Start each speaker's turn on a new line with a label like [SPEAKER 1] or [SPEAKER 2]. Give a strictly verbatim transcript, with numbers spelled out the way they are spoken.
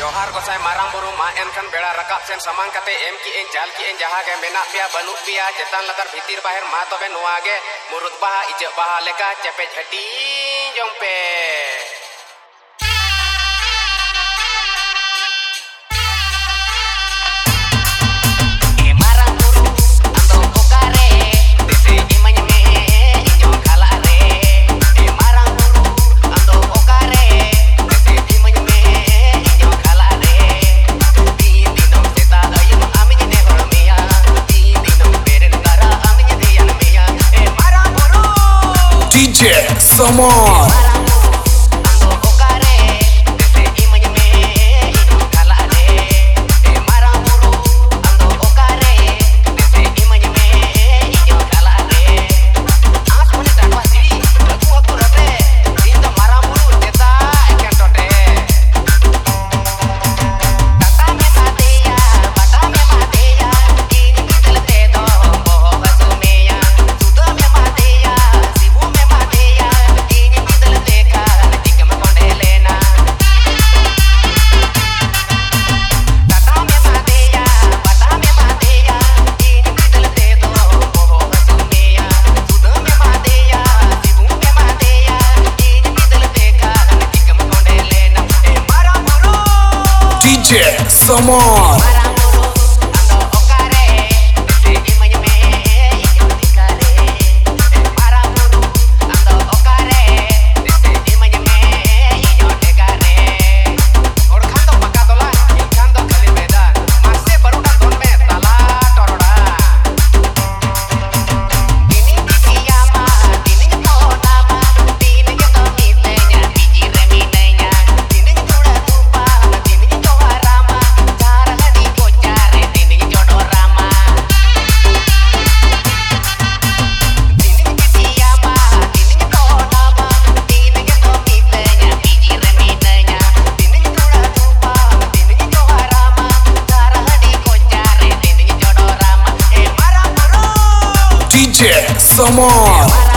[SPEAKER 1] जोहार गोसाई मारांग बुरु मा एनखान बेड़ा रकाब सेन सामान कते एम की एन जाल की एन जहा गे मेना पिया बनु पिया चेतान लतर भीतिर बाहर मा तबे नुआ गे मुरुद बाहा इजे बाहा लेका चेपे झटी जों पे
[SPEAKER 2] D J Samar. D J Samar. D J Samar.